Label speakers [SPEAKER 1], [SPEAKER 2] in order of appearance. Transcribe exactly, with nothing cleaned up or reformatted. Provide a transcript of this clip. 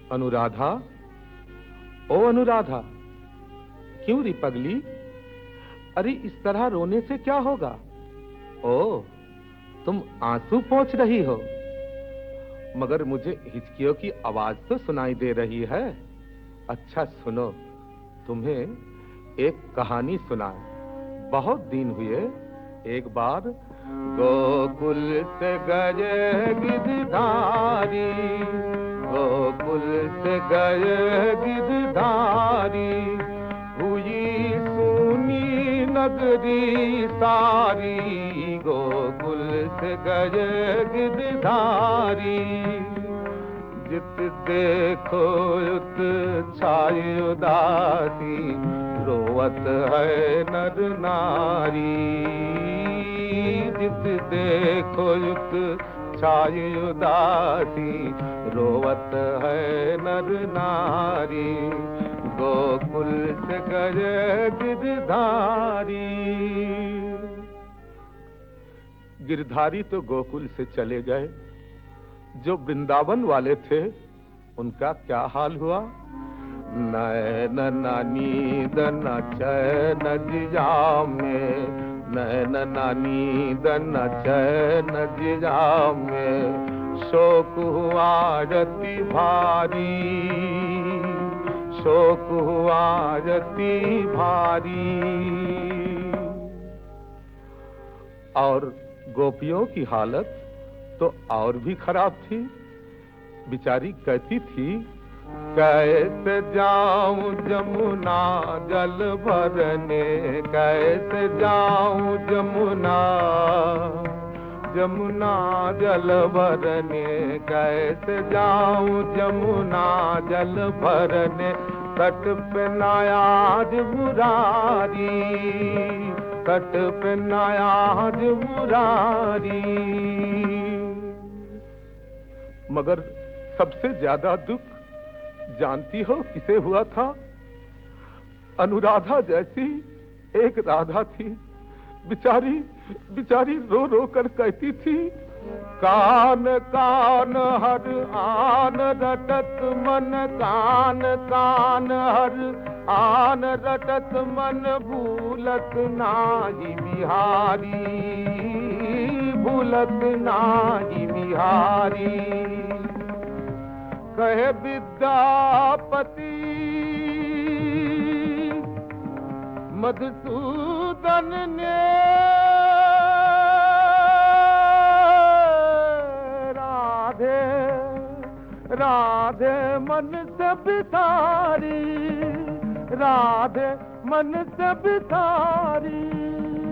[SPEAKER 1] अनुराधा, ओ अनुराधा, क्यों री पगली? अरे इस तरह रोने से क्या होगा? ओ, तुम आंसू पोंछ रही हो, मगर मुझे हिचकियों की आवाज तो सुनाई दे रही है। अच्छा सुनो, तुम्हें एक कहानी सुनाए। बहुत दिन हुए, एक बार गोकुल से गए गिरधारी, गोकुल से गए गिरधारी, हुई सुनी नगरी सारी, गोकुल से गए गिरधारी। जित देखो उत छाई उदासी, रोवत है नर नारी। जित देखो उत छाई उदासी, रोवत है नर नारी, गोकुल से गए गिरधारी। गिरधारी तो गोकुल से चले गए, जो वृंदावन वाले थे उनका क्या हाल हुआ? नैन नानी दन चैन जिया में, नैन नानी दन चैन जिया में, शोक हुआ रति भारी, शोक हुआ रति भारी। और गोपियों की हालत तो और भी खराब थी। बिचारी कहती थी, कैसे जाऊं जमुना जल भरने, कैसे जाऊं जमुना, जमुना जल भरने, कैसे जाऊं जमुना जल भरने, तट पे नायाज मुरारी, तट पे नायाज मुरारी। मगर सबसे ज्यादा दुख जानती हो किसे हुआ था? अनुराधा जैसी एक राधा थी, बिचारी बिचारी रो रो कर कहती थी, कान कान हर आन रटत मन, कान कान हर आन रटत मन, भूलत नाही बिहारी, भूलत नाही बिहारी। कहे विद्यापति मधुसूदन ने, राधे राधे मन से बिसारी, राधे मन से बिसारी।